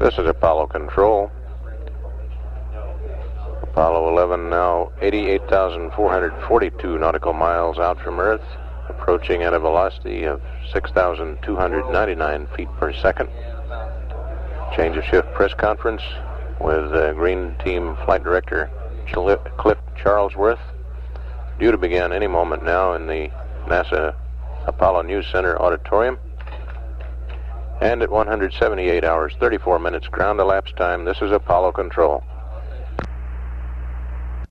This is Apollo Control. Apollo 11 now 88,442 nautical miles out from Earth, approaching at a velocity of 6,299 feet per second. Change of shift press conference with Green Team Flight Director Cliff Charlesworth, due to begin any moment now in the NASA Apollo News Center auditorium. And at 178 hours, 34 minutes ground elapsed time, this is Apollo Control.